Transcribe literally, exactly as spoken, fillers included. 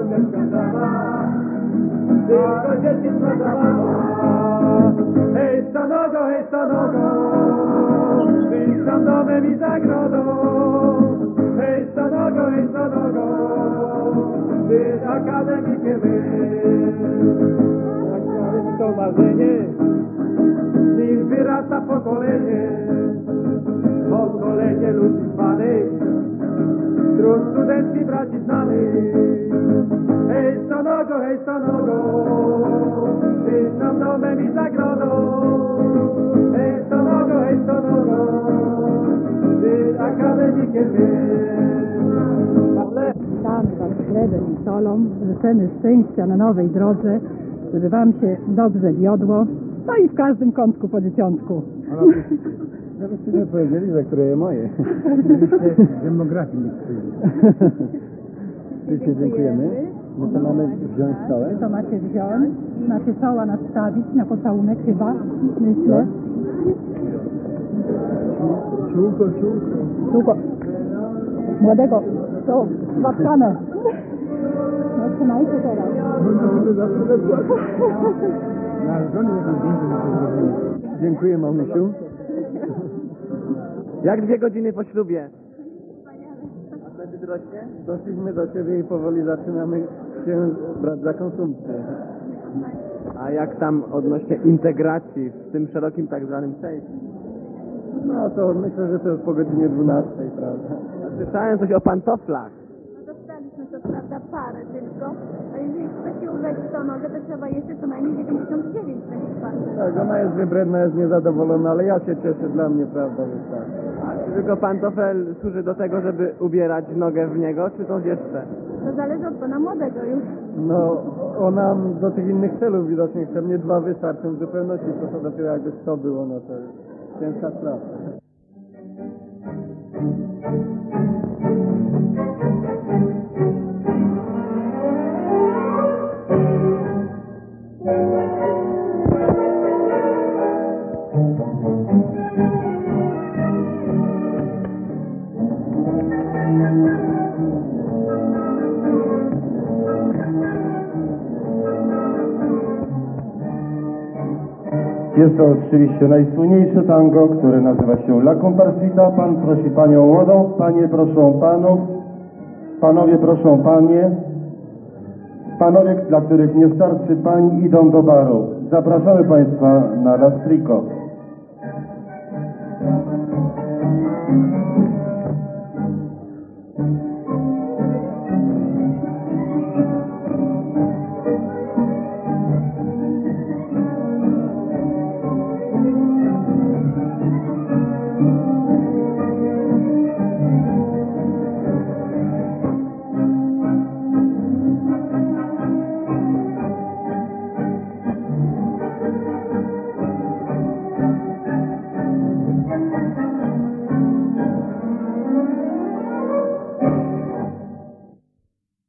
chusteczka sama, tylko dzieciństwo zabawa. Hej stanogo, hej stanogo, wyjdź tam domem i zagrodą. Hej stanogo, hej stanogo, ty z akademikiem jest. To marzenie, z nim wyrasta pokolenie, pokolenie ludzi zwanych, wśród studenckich braci znanych. Hej stanogo, hej stanogo, ty z nam domem i zagrodą. Hej stanogo, hej stanogo, ty z akademikiem jest. Tam wam chlebem i solą życzymy szczęścia na nowej drodze, żeby wam się dobrze wiodło, no i w każdym kątku po dzieciątku. Żebyście nie powiedzieli, za które je moje. Demografii nie Wszyscy dziękujemy. No to mamy wziąć całe. To macie wziąć, macie czoła nastawić na pocałunek chyba, myślę. Czółko, czółko. Czółko. Młodego, to zatkane. No trzymajcie teraz. Dziękuję, mamusiu. Jak dwie godziny po ślubie? Apetyt rośnie? Doszliśmy do siebie i powoli zaczynamy się brać za konsumpcję. A jak tam odnośnie integracji w tym szerokim tak zwanym sejfie? No to myślę, że to jest po godzinie dwunastej, prawda? Słyszałem coś o pantoflach. Dostaliśmy co prawda parę tylko, a jeżeli chce się ubrać w tą nogę, to trzeba jeszcze co najmniej dziewięćdziesiąt dziewięć takich par. Tak, ona jest wybredna, jest niezadowolona, ale ja się cieszę, dla mnie prawda wystarczy. A czy tylko pantofel służy do tego, żeby ubierać nogę w niego, czy coś jeszcze? To zależy od pana młodego już. No, ona do tych innych celów widocznie chce, mnie dwa wystarczą w zupełności, to to dopiero jakby sto było, no to jest ciężka sprawa. Jest to oczywiście najsłynniejsze tango, które nazywa się La Comparsita. Pan prosi panią młodą, panie proszą panów, panowie proszą panie, panowie, dla których nie starczy pań, idą do baru. Zapraszamy państwa na Lastrico.